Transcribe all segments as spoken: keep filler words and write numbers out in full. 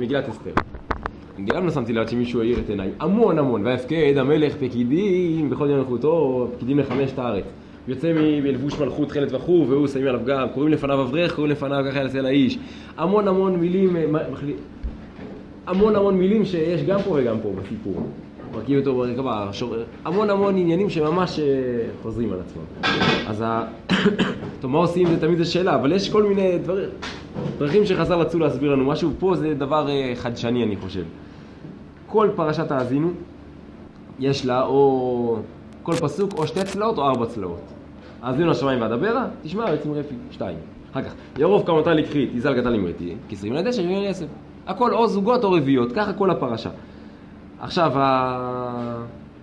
מגילת אסתר. גם לא שמתי לב שמישהו העיר את עיניי, המון המון, והפקד המלך פקידים בכל יום מלכותו, פקידים לחמש את הארץ. יוצא מלבוש מלכות תכלת וכו' והוא שמים עליו גם, קוראים לפניו אברך, קוראים לפניו ככה יעשה לאיש. המון המון מילים, המון המון מילים שיש גם פה וגם פה בסיפור. מרכיב אותו ברקבה, המון המון עניינים שממש חוזרים על עצמם. אז טוב, מה עושים זה תמיד זו שאלה, אבל יש כל מיני דברים, דרכים שחז"ל רצו להסביר לנו משהו, פה זה דבר חדשני אני חושב. כל פרשת האזינו, יש לה או כל פסוק או שתי צלעות או ארבע צלעות. האזינו השמיים והדברה, תשמע יוצאים רפי, שתיים. אחר כך, ירוב כמותה לקחית, יזל גדל אמרתי, כסרים על הדשא, שבעים על יסף. הכל או זוגות או רביעיות, ככה כל הפרשה. עכשיו, ה...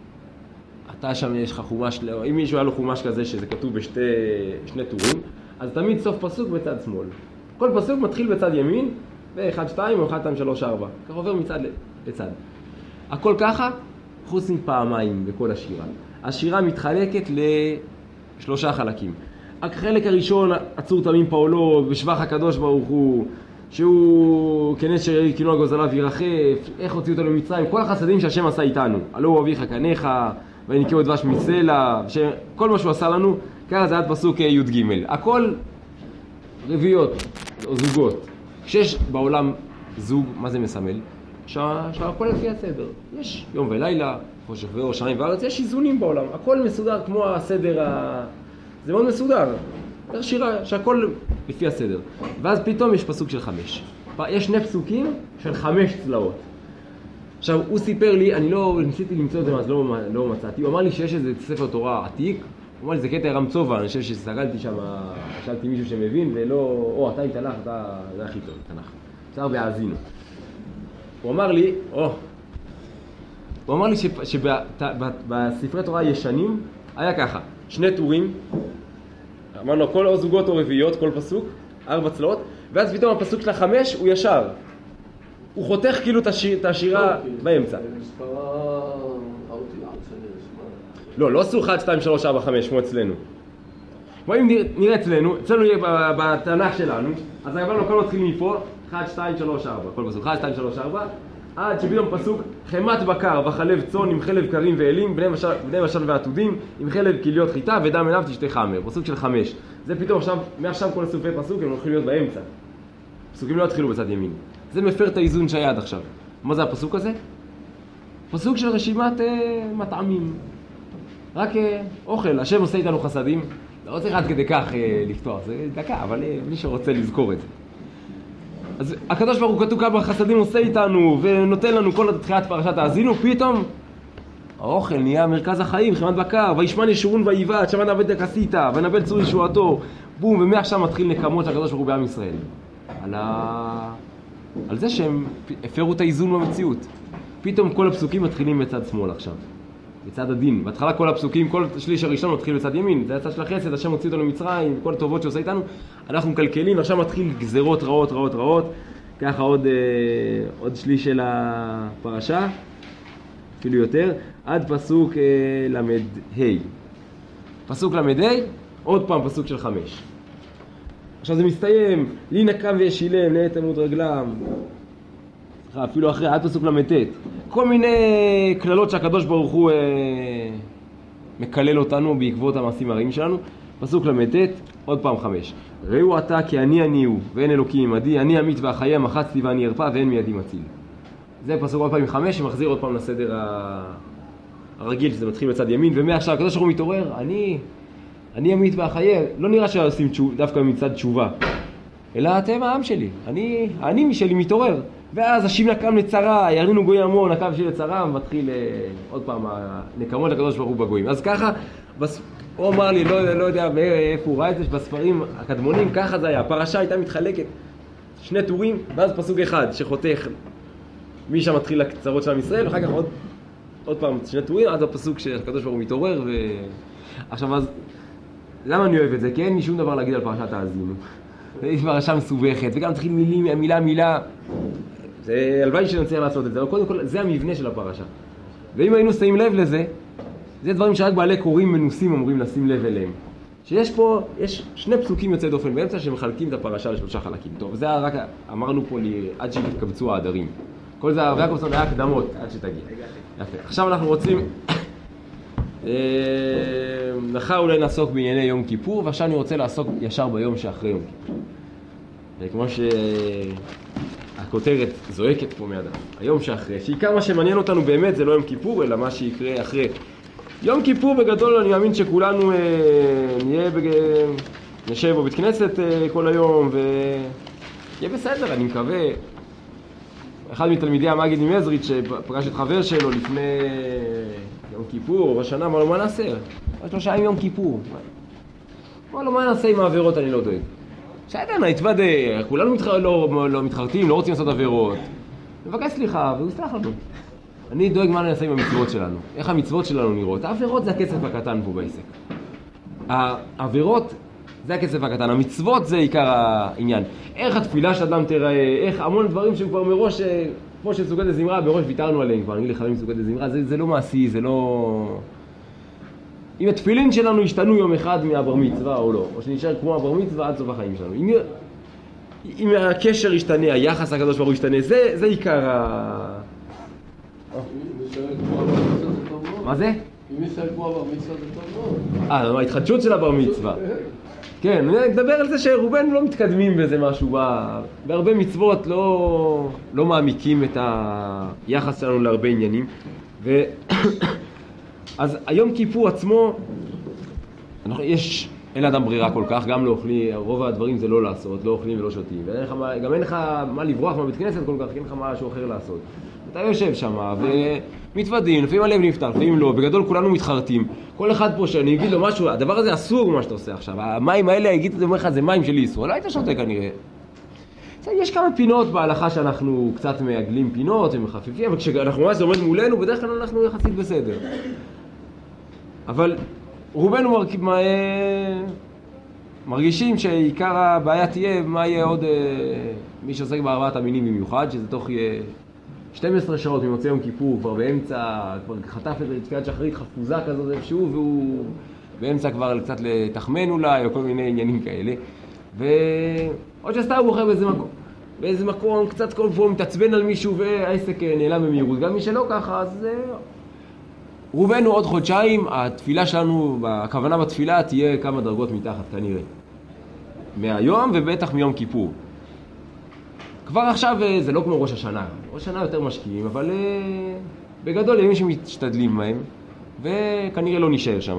אתה שם יש לך חומש, אם מישהו היה לו חומש כזה שזה כתוב בשתי שני טורים, אז תמיד סוף פסוק בצד שמאל. כל פסוק מתחיל בצד ימין, ו-אחד, שתיים או אחד, שתיים, שלוש, ארבע. כך עובר מצד לצד. הכל ככה, חוץ מפעמיים בכל השירה. השירה מתחלקת לשלושה חלקים. החלק הראשון, עצור תמים פאולו, בשבח הקדוש ברוך הוא, שהוא כנס שכינו הגוזליו ירחף, איך הוציאו אותו למצרים, כל החסדים שהשם עשה איתנו. הלא הוא אביך קניך, וניקהו את דבש מסלע, כל מה שהוא עשה לנו, ככה זה עד פסוק י' ג'. הכל רביעיות, או זוגות. כשיש בעולם זוג, מה זה מסמל? שהכל לפי הסדר. יש יום ולילה, חושך ואור, שמיים וארץ, יש איזונים בעולם. הכל מסודר כמו הסדר, ה... זה מאוד מסודר. יש שירה שהכל לפי הסדר. ואז פתאום יש פסוק של חמש. יש שני פסוקים של חמש צלעות. עכשיו, הוא סיפר לי, אני לא ניסיתי למצוא את זה, אז לא, לא מצאתי. הוא אמר לי שיש איזה ספר תורה עתיק. הוא אמר לי, זה קטע רמצובה, אני חושב שסגלתי שם, שאלתי מישהו שמבין, ולא, או, אתה עם תנ"ך, אתה, זה הכי טוב, תנ"ך. אפשר בהאזינו. הוא אמר לי, או, הוא אמר לי שבספרי תורה הישנים היה ככה, שני טורים, אמרנו, כל או זוגות או רביעיות, כל פסוק, ארבע צלעות, ואז פתאום הפסוק של החמש הוא ישר. הוא חותך כאילו את השירה באמצע. לא, לא עשו אחת, שתיים, שלוש, ארבע, חמש, כמו אצלנו. כמו אם נראה אצלנו, אצלנו יהיה בתנ"ך שלנו, אז הגבלנו הכל מתחיל מפה, אחת, שתיים, שלוש, ארבע, כל פסוק, אחת, שתיים, שלוש, ארבע, עד שפתאום פסוק, חמת בקר וחלב צאן עם חלב קרים ואלים, בני משל, בני משל ועתודים, עם חלב כליות חיטה ודם עיניו תשתה חמר, פסוק של חמש. זה פתאום עכשיו, מעכשיו כל סופי פסוק הם הולכים להיות באמצע. פסוקים לא התחילו בצד ימין. זה מפר את האיזון שהיה עד עכשיו. מה זה הפסוק הזה? פסוק של רשימת אה, מטעמים. רק אה, אוכל, השם עושה איתנו חסדים. לא צריך עד כדי כך אה, לפתוח, זה דקה, אבל אה, מי שרוצה לזכור את זה. אז הקדוש ברוך הוא כתוב כמה חסדים עושה איתנו ונותן לנו כל תחילת פרשת האזינו, פתאום האוכל נהיה מרכז החיים, חמת בקר, וישמן ישורון ויבעט, שמע נאבד דקסית, ונבל צור ישועתו, בום, ומעכשיו מתחיל נקמות של הקדוש ברוך הוא בעם ישראל. על, ה... על זה שהם הפרו את האיזון במציאות. פתאום כל הפסוקים מתחילים בצד שמאל עכשיו, בצד הדין. בהתחלה כל הפסוקים, כל שליש הראשון מתחיל בצד ימין, זה הצד של החסד, השם הוציא אותנו למצרים, כל הטובות שעושה איתנו, אנחנו מקלקלים, עכשיו מתחיל גזרות רעות, רעות, רעות, ככה עוד, אה, עוד שליש של הפרשה, אפילו יותר, עד פסוק אה, למד ה'. פסוק למד ה', עוד פעם פסוק של חמש. עכשיו זה מסתיים, לי נקם וישילם, נעת עמוד רגלם, אפילו אחרי, עד פסוק למתת. כל מיני כללות שהקדוש ברוך הוא אה, מקלל אותנו בעקבות המעשים הרעים שלנו. פסוק למתת, עוד פעם חמש. ראו אתה כי אני אני הוא, ואין אלוקים עמדי, אני אמית ואחיה, מחצתי ואני ארפא, ואין מידי מציל. זה פסוק עוד פעם עם חמש, שמחזיר עוד פעם לסדר הרגיל, שזה מתחיל בצד ימין, ומעכשיו הקדוש ברוך הוא מתעורר, אני, אני אמית ואחיה. לא נראה שעושים תשוב, דווקא מצד תשובה, אלא אתם העם שלי, אני, אני משלי מתעורר. ואז השיב נקם לצרה, ירנינו גוי המון, נקם שלי לצרה, מתחיל אה, עוד פעם נקמות לקדוש ברוך הוא בגויים. אז ככה, בס... הוא אמר לי, לא, לא יודע איפה הוא ראה את זה, בספרים הקדמונים, ככה זה היה. הפרשה הייתה מתחלקת, שני טורים, ואז פסוק אחד שחותך משם מתחיל הקצרות של עם ישראל, ואחר כך עוד, עוד פעם שני טורים, עד הפסוק שהקדוש ברוך הוא מתעורר. ו... עכשיו, אז למה אני אוהב את זה? כי אין לי שום דבר להגיד על פרשת האזינו. זה פרשה מסובכת, וגם תחיל מילים, מילה, מילה. זה הלוואי שנצליח לעשות את זה, אבל קודם כל זה המבנה של הפרשה. ואם היינו שמים לב לזה, זה דברים שרק בעלי קוראים מנוסים אמורים לשים לב אליהם. שיש פה, יש שני פסוקים יוצאי דופן באמצע שמחלקים את הפרשה לשלושה חלקים. טוב, וזה רק, אמרנו פה לי, עד שהתקבצו העדרים. כל זה, הרב יעקובסון היה הקדמות עד שתגיע. יפה. עכשיו אנחנו רוצים, מחר אולי נעסוק בענייני יום כיפור, ועכשיו אני רוצה לעסוק ישר ביום שאחרי יום כיפור. כמו שהכותרת זועקת פה מידם, היום שאחרי, שעיקר מה שמעניין אותנו באמת זה לא יום כיפור, אלא מה שיקרה אחרי. יום כיפור בגדול אני מאמין שכולנו אה, נהיה בג... נשב בבית כנסת אה, כל היום ויהיה בסדר, אני מקווה. אחד מתלמידי המגיד ממזריץ' שפגש את חבר שלו לפני יום כיפור או בשנה, אמר לו מה נעשה? שלושה ימים יום כיפור. אמר לו מה נעשה עם העבירות, אני לא דואג. שעדיין התוודה, כולנו מתח... לא, לא מתחרטים, לא רוצים לעשות עבירות. מבקש סליחה והוא יסלח לנו. אני דואג מה נעשה עם המצוות שלנו. איך המצוות שלנו נראות. העבירות זה הכסף הקטן פה בעסק. העבירות זה הכסף הקטן. המצוות זה עיקר העניין. איך התפילה של אדם תראה, איך המון דברים שכבר מראש, כמו שסוגת הזמרה, בראש ויתרנו עליהם כבר. אני לחברים סוגת הזמרה, זה, זה לא מעשי, זה לא... אם התפילין שלנו ישתנו יום אחד מהבר מצווה או לא, או שנשאר כמו הבר מצווה עד סוף החיים שלנו. אם, אם הקשר ישתנה, היחס הקדוש ברוך הוא ישתנה, זה, זה עיקר ה... מה זה? אם יש כמו הבר מצווה זה טוב מאוד. אה, ההתחדשות של הבר מצווה. כן, אני מדבר על זה שרובנו לא מתקדמים בזה משהו, בהרבה מצוות לא, לא מעמיקים את היחס שלנו להרבה עניינים. ו... אז היום כיפור עצמו, יש, אין לאדם ברירה כל כך, גם לא אוכלים, רוב הדברים זה לא לעשות, לא אוכלים ולא שותים. וגם אין לך מה לברוח מהבית כנסת כל כך, אין לך משהו אחר לעשות. אתה יושב שם ומתוודים, לפעמים הלב נפתח, לפעמים לא, בגדול כולנו מתחרטים. כל אחד פה שאני אגיד לו משהו, הדבר הזה אסור מה שאתה עושה עכשיו, המים האלה, אגיד אומר לך, זה מים שלי אסור, לא היית שותה כנראה. יש כמה פינות בהלכה שאנחנו קצת מעגלים פינות ומחפיפים, אבל כשאנחנו ממש עומד מולנו, בדרך כלל אנחנו יחסית בסדר. אבל רובנו מרכיב, מה, מרגישים שעיקר הבעיה תהיה מה יהיה עוד מי שעוסק בארבעת המינים במיוחד, שזה תוך שתים עשרה שעות ממוצא יום כיפור, כבר באמצע, כבר חטף את תפילת שחרית חפוזה כזאת איפשהו, והוא באמצע כבר קצת לתחמן אולי, או כל מיני עניינים כאלה. ועוד שסתם הוא בוחר באיזה מקום, באיזה מקום קצת כל פעם מתעצבן על מישהו והעסק נעלם במהירות. גם מי שלא ככה, אז רובנו עוד חודשיים, התפילה שלנו, הכוונה בתפילה תהיה כמה דרגות מתחת כנראה. מהיום ובטח מיום כיפור. כבר עכשיו זה לא כמו ראש השנה, ראש השנה יותר משקיעים, אבל בגדול ימים שמשתדלים בהם, וכנראה לא נשאר שם.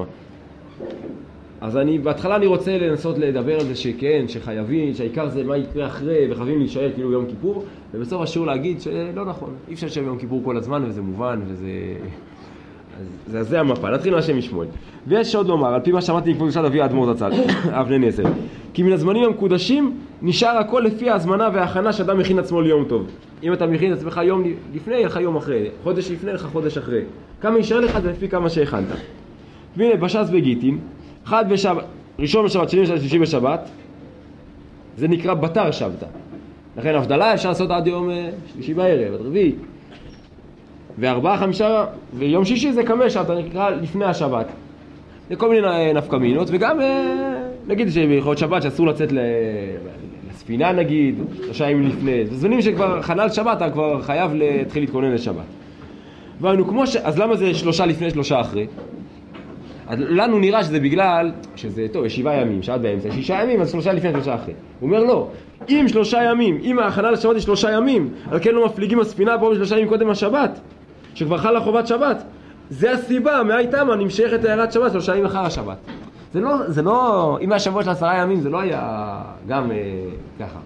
אז אני, בהתחלה אני רוצה לנסות לדבר על זה שכן, שחייבים, שהעיקר זה מה יקרה אחרי, וחייבים להישאר כאילו יום כיפור, ובסוף השיעור להגיד שלא נכון, אי אפשר לשבת יום כיפור כל הזמן, וזה מובן, וזה... אז זה, זה המפה, נתחיל מהשם משמואל. ויש עוד לומר, על פי מה שמעתי מכבוד קדושת אבי האדמו"ר זצ"ל, אבני נזר, כי מן הזמנים המקודשים נשאר הכל לפי ההזמנה וההכנה שאדם מכין עצמו ליום טוב. אם אתה מכין את עצמך יום לפני, ילך יום אחרי, חודש לפני, ילך חודש אחרי. כמה יישאר לך זה לפי כמה שהכנת. והנה, בש"ס בגיטין, אחד בשבת, ראשון בשבת, שני בשבת, שלישי בשבת, זה נקרא בתר שבתא. לכן הבדלה אפשר לעשות עד יום שלישי בערב, עד רביעי. וארבעה, חמישה, ויום שישי זה קמא שבתא, נקרא לפני השבת. זה כל מיני נפקא מינות, וגם נגיד שבחוד שבת שאסור לצאת לספינה נגיד, שלושה ימים לפני. זה זמנים שכבר חנל שבת, אתה כבר חייב להתחיל להתכונן לשבת. ואנו כמו ש... אז למה זה שלושה לפני, שלושה אחרי? אז לנו נראה שזה בגלל, שזה טוב, יש שבעה ימים, שעת באמצע, שישה ימים, אז שלושה לפני, שלושה אחרי. הוא אומר לא, אם שלושה ימים, אם ההכנה לשבת היא שלושה ימים, על כן לא מפליגים הספינה פה שלושה ימים קודם השבת, שכבר חלה חובת שבת. זה הסיבה, מהייתמה נמשכת הערת שבת שלושה ימים אחר השבת. זה לא, זה לא, אם השבוע של עשרה ימים זה לא היה גם אה, ככה.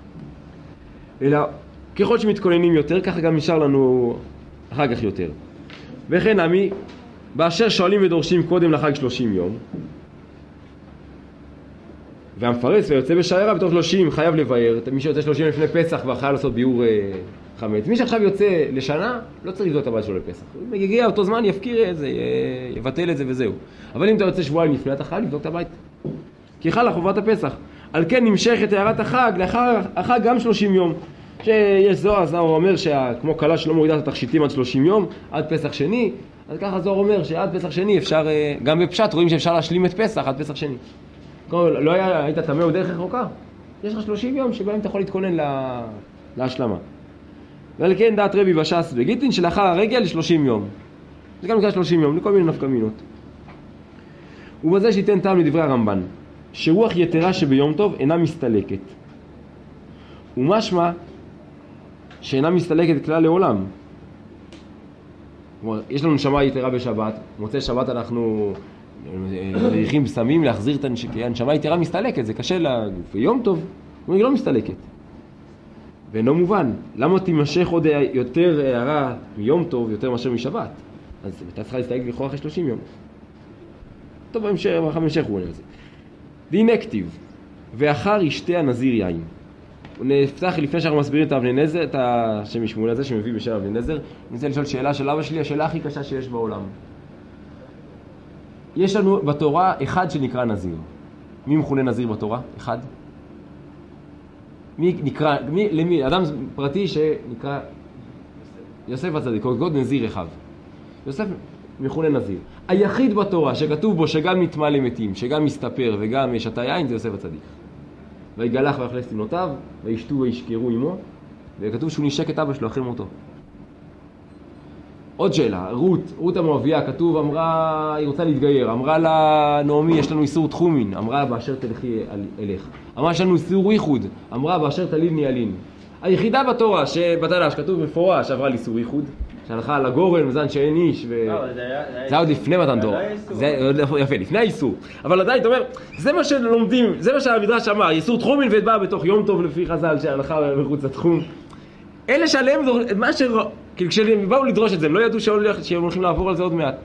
אלא ככל שמתכוננים יותר, ככה גם נשאר לנו אחר כך יותר. וכן עמי, באשר שואלים ודורשים קודם לחג שלושים יום, והמפרס ויוצא בשיירה בתוך שלושים חייב לבאר, מי שיוצא שלושים לפני פסח כבר חייב לעשות ביור אה, חמץ. מי שעכשיו יוצא לשנה, לא צריך לבדוק את הבית שלו לפסח. הוא יגיע אותו זמן, יפקיר את זה, יבטל את זה וזהו. אבל אם אתה יוצא שבועיים לפני, אתה חייב לבדוק את הבית. כי חלה חובת הפסח. על כן נמשך את הערת החג, לאחר החג גם שלושים יום. שיש זוהר, זוהר אומר שכמו קלה שלא מורידה את התכשיטים עד שלושים יום, עד פסח שני, אז ככה זוהר אומר שעד פסח שני אפשר, גם בפשט רואים שאפשר להשלים את פסח עד פסח שני. כלומר, לא היה, היית תמה או דרך רחוקה, יש לך שלושים יום שבהם אתה יכול להתכונן לה... להשלמה. ועל כן דעת רבי בש"ס וגיטין שלאחר הרגל שלושים יום. זה גם נקרא שלושים יום, לכל מיני נפקמינות. ובזה שייתן טעם לדברי הרמב"ן, שרוח יתרה שביום טוב אינה מסתלקת. ומשמע שאינה מסתלקת כלל לעולם. כלומר, יש לנו נשמה יתרה בשבת, מוצאי שבת אנחנו מריחים בשמים להחזיר את הנשמה, הנשמה יתרה מסתלקת, זה קשה לגוף. ויום טוב, היא לא מסתלקת. ואינו מובן, למה תימשך עוד יותר הערה מיום טוב יותר מאשר משבת? אז אתה צריכה להסתלק לכאורה אחרי שלושים יום. טוב, בהמשך, בהמשך הוא עונה על זה. דין כתיב, ואחר ישתה הנזיר יין. הוא נפתח לפני שאנחנו מסבירים את אבני נזר, את השם משמואל הזה שמביא בשם אבני נזר. אני רוצה לשאול שאלה של אבא שלי, השאלה הכי קשה שיש בעולם. יש לנו בתורה אחד שנקרא נזיר. מי מכונה נזיר בתורה? אחד? מי נקרא, מי, למי? אדם פרטי שנקרא יוסף הצדיק, או גוד נזיר אחד. יוסף מכונה נזיר. היחיד בתורה שכתוב בו שגם נטמא למתים, שגם מסתפר וגם שתה יין, זה יוסף הצדיק. ויגלח ויאכלס את בנותיו, וישתו וישכרו עמו, וכתוב שהוא נשק את אבא שלו אחרי מותו. עוד שאלה, רות, רות המואביה, כתוב, אמרה, היא רוצה להתגייר, אמרה לה, נעמי, יש לנו איסור תחומין, אמרה, באשר תלכי אלך. אמרה, יש לנו איסור ייחוד, אמרה, באשר תליני ילין. היחידה בתורה שבתנ"ך שכתוב מפורש, עברה לאיסור ייחוד, שהלכה על הגורן, מזן שאין איש, ו... זה היה עוד לפני מתן תורה. זה יפה, לפני האיסור. אבל עדיין, אתה אומר, זה מה שלומדים, זה מה שהמדרש אמר, איסור תחומין והתבאה בתוך יום טוב לפי חז"ל, שהלכה מחוץ לתחום. אלה שעליהם, מה ש... כאילו כשהם באו לדרוש את זה, הם לא ידעו שהם הולכים לעבור על זה עוד מעט.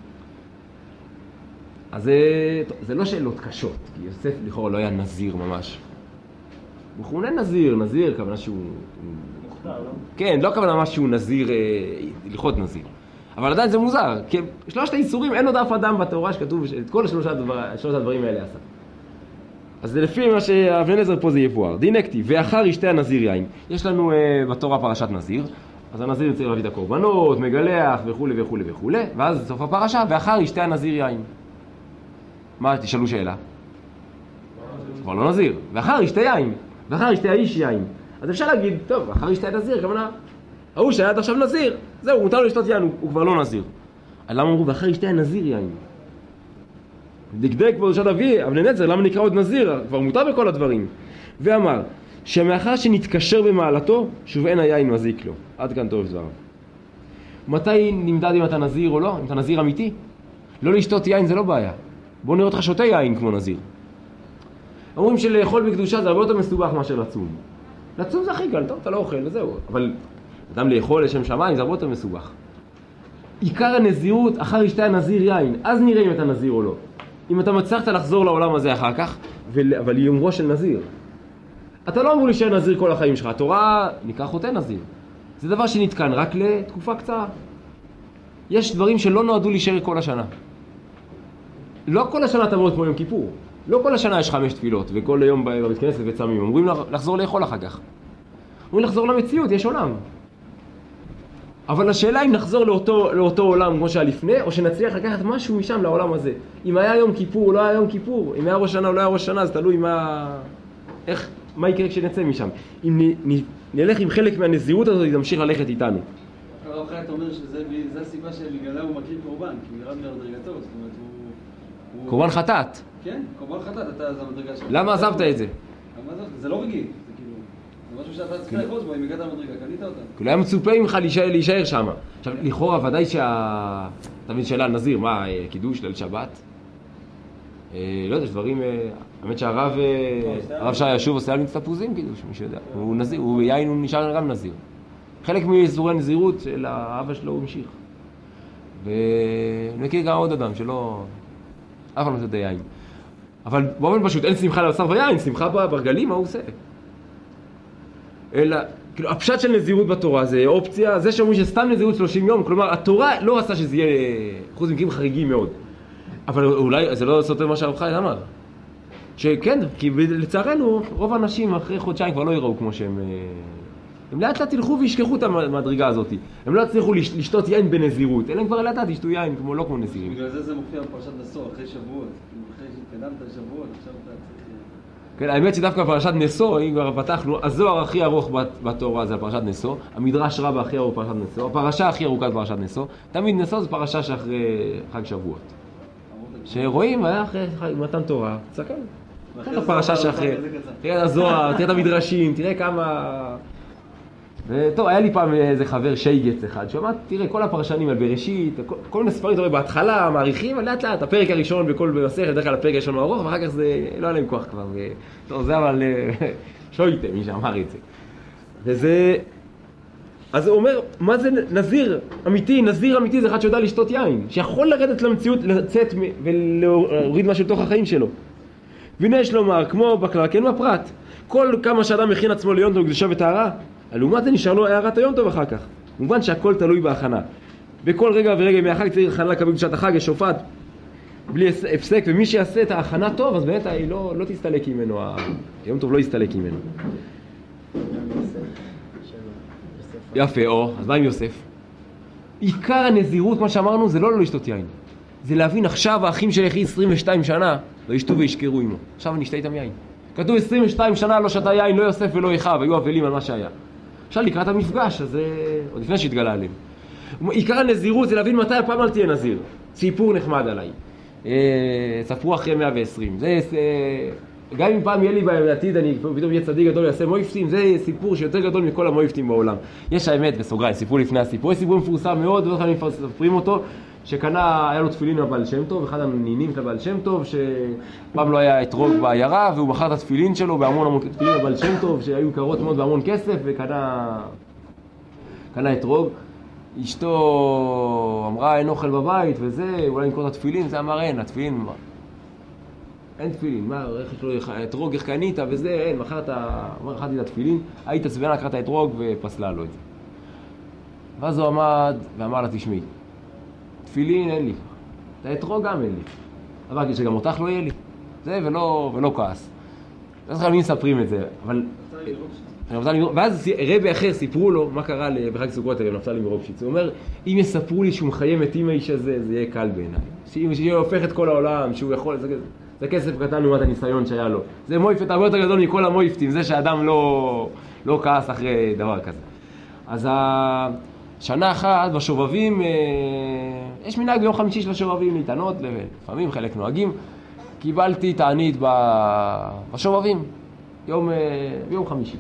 אז זה, זה לא שאלות קשות, כי יוסף לכאורה לא היה נזיר ממש. הוא מכונה נזיר, נזיר, כוונה שהוא... מוכתר, לא? כן, לא כוונה ממש שהוא נזיר, ללכות נזיר. אבל עדיין זה מוזר, כי שלושת האיסורים, אין עוד אף אדם בתורה שכתוב את כל שלושת הדברים האלה עשה. אז לפי מה שאבני נזר פה זה יבואר. דין כתיב, ואחר ישתה הנזיר יין. יש לנו uh, בתורה פרשת נזיר, אז הנזיר צריך להביא את הקורבנות, מגלח וכו' וכו' וכו', ואז סוף הפרשה, ואחר ישתה הנזיר יין. מה, תשאלו שאלה? כבר לא נזיר. ואחר ישתה יין, ואחר ישתה האיש יין. אז אפשר להגיד, טוב, אחר ישתה נזיר, כמובן, ההוא שהיה עד עכשיו נזיר, זהו, מותר לו לשתות יין, הוא, הוא כבר לא נזיר. אז למה אמרו, ואחר ישתה הנזיר יין? דקדק בראשת אבי, אבני נזר, למה נקרא עוד נזיר? כבר מותר בכל הדברים. ואמר, שמאחר שנתקשר במעלתו, שוב אין היין מזיק לו. עד כאן טוב דבריו. מתי נמדד אם אתה נזיר או לא? אם אתה נזיר אמיתי? לא לשתות יין זה לא בעיה. בוא נראה אותך שותה יין כמו נזיר. אומרים שלאכול בקדושה זה הרבה יותר מסובך מאשר לצום. לצום זה הכי קל, טוב, אתה לא אוכל וזהו. אבל אדם לאכול לשם שמיים זה הרבה יותר מסובך. עיקר הנזירות, אחר ישתה נזיר יין, אז נראה אם אתה נזיר או לא. אם אתה מצליחת לחזור לעולם הזה אחר כך, אבל יומרו של נזיר. אתה לא אמור להישאר נזיר כל החיים שלך. התורה נקרא חוטא נזיר. זה דבר שנתקן רק לתקופה קצרה. יש דברים שלא נועדו להישאר כל השנה. לא כל השנה תעמוד כמו יום כיפור. לא כל השנה יש חמש תפילות, וכל היום בבית כנסת וצמים. אומרים לחזור לאכול אחר כך. אומרים לחזור למציאות, יש עולם. אבל השאלה אם נחזור לאותו, לאותו עולם כמו שהיה לפני, או שנצליח לקחת משהו משם לעולם הזה. אם היה יום כיפור או לא היה יום כיפור, אם היה ראש שנה או לא היה ראש שנה, זה תלוי מה... איך... מה יקרה כשנצא משם. אם נ, נ, נלך עם חלק מהנזירות הזאת, נמשיך ללכת איתנו. הרב חי, אתה אומר שזה הסיבה שבגללה הוא מקריב קורבן, כי הוא ירד מהמדרגתו, זאת אומרת הוא... קורבן חטאת. כן, קורבן חטאת, אתה זה המדרגה שלך. למה עזבת את זה? למה עזבת? זה לא רגיל, זה כאילו... זה משהו שאתה צריך לחוץ בו, אם הגעת המדרגה, קנית אותה. כאילו היה מצופה ממך להישאר שם. עכשיו, לכאורה, ודאי שה... תמיד שאלה על נזיר, מה, קידוש, ליל שבת? לא יודע, יש דברים... האמת שהרב הרב שי ישוב עושה על מיץ תפוזים קידוש, מי שיודע. הוא נזיר, הוא יין, הוא נשאר גם נזיר. חלק מאיסורי נזירות של האבא שלו הוא המשיך. ואני מכיר גם עוד אדם שלא... אף פעם לא שתה יין. אבל באופן פשוט, אין שמחה לבשר ויין, שמחה ברגלים, מה הוא עושה? אלא, כאילו, הפשט של נזירות בתורה זה אופציה, זה שאומרים שסתם נזירות שלושים יום, כלומר, התורה לא רצה שזה יהיה אחוז מקרים חריגים מאוד. אבל אולי, זה לא סותר מה שהרב חי אמר. שכן, כי לצערנו, רוב האנשים אחרי חודשיים כבר לא יראו כמו שהם הם לאט לאט תלכו וישכחו את המדרגה הזאת. הם לא יצליחו לשתות יין בנזירות, אלא הם כבר לאט לאט ישתו יין כמו לא כמו נזירים. בגלל זה זה מופיע בפרשת נשוא, אחרי שבועות. אחרי שקדמת שבועות, עכשיו אתה צריך... כן, האמת שדווקא פרשת נשוא, אם כבר פתחנו, הזוהר הכי ארוך בתורה זה פרשת נשוא, המדרש רבה הכי ארוך פרשת נשוא, הפרשה הכי ארוכה זה פרשת נשוא, תמיד נשוא זה פרשה שאחרי חג שבועות. שרואים, היה אחרי מתן תורה, צקל. תראה את הפרשה שאחרי, תראה את הזוהר, תראה את המדרשים, תראה כמה... וטוב, היה לי פעם איזה חבר שייגץ אחד, שאומר, תראה, כל הפרשנים על בראשית, כל, כל מיני ספרים, אתה רואה, בהתחלה, מעריכים, אבל לאט לאט, הפרק הראשון בכל במסכת, בדרך כלל הפרק הראשון הוא ארוך, ואחר כך זה, לא היה להם כוח כבר, ו... טוב, זה אבל שויטה, מי שאמר את זה. וזה... אז הוא אומר, מה זה נזיר אמיתי? נזיר אמיתי זה אחד שיודע לשתות יין, שיכול לרדת למציאות, לצאת ולהוריד משהו לתוך החיים שלו. והנה יש לומר, כמו בכלל, כן בפרט, כל כמה שאדם מכין עצמו ליום טוב קדושה וטהרה, לעומת זה נשאר לו הערת היום טוב אחר כך. במובן שהכל תלוי בהכנה. בכל רגע ורגע מהחג צריך הכנה לקבל קדושת החג, יש שופט בלי הפסק, ומי שיעשה את ההכנה טוב, אז באמת היא לא, לא תסתלק ממנו, היום טוב לא יסתלק ממנו. יפה, או, אז מה עם יוסף? עיקר הנזירות, מה שאמרנו, זה לא לא לשתות יין. זה להבין עכשיו האחים שלי אחי עשרים ושתיים שנה, לא ישתו וישכרו עמו. עכשיו אני אשתה איתם יין. כתוב עשרים ושתיים שנה לא שתה יין, לא יוסף ולא יחב, היו אבלים על מה שהיה. עכשיו לקראת המפגש, אז עוד לפני שהתגלה עליהם. עיקר הנזירות זה להבין מתי הפעם אל תהיה נזיר. סיפור נחמד עליי. ספרו אחרי מאה ועשרים. זה, גם אם פעם יהיה לי בעתיד, אני פתאום יהיה צדיק גדול ויעשה מויפטים, זה סיפור שיותר גדול מכל המויפטים בעולם. יש האמת, בסוגריים, סיפור לפני הסיפור. יש סיפור מפורסם מאוד, ועוד כלל מספרים אותו, שקנה, היה לו תפילין לבעל שם טוב, אחד הנינים של הבעל שם טוב, שפעם לא היה אתרוג בעיירה, והוא מכר את התפילין שלו בהמון המון תפילין לבעל שם טוב, שהיו יקרות מאוד בהמון כסף, וקנה קנה אתרוג. אשתו אמרה, אין אוכל בבית, וזה, אולי נקרא את התפילין, זה אמר, אין, התפילין, מה? אין תפילין, מה, איך יש לו אתרוג, איך קנית, וזה, אין, מכרת, אמר, אחת את התפילין, היית צבנה, קראת האתרוג, ופסלה לו את זה. ואז הוא עמד, ואמר לה, תשמעי, תפילין אין לי, את האתרוג גם אין לי. אמרתי שגם אותך לא יהיה לי. זה ולא, ולא כעס. לא זוכר מי מספרים את זה, אבל... ואז רבי אחר סיפרו לו מה קרה בחג סוכות הרב נפתלי מרופשיץ. הוא אומר, אם יספרו לי שהוא מחיה מתים האיש הזה, זה יהיה קל בעיניי. שאם שיהיה הופך את כל העולם, שהוא יכול... זה, זה כסף קטן לעומת הניסיון שהיה לו. זה מויפת הרבה יותר גדול מכל המויפתים, זה שאדם לא, לא כעס אחרי דבר כזה. אז ה... שנה אחת בשובבים, יש מנהג ביום חמישי של השובבים להתענות, לפעמים חלק נוהגים, קיבלתי תענית בשובבים, יום, ביום חמישי.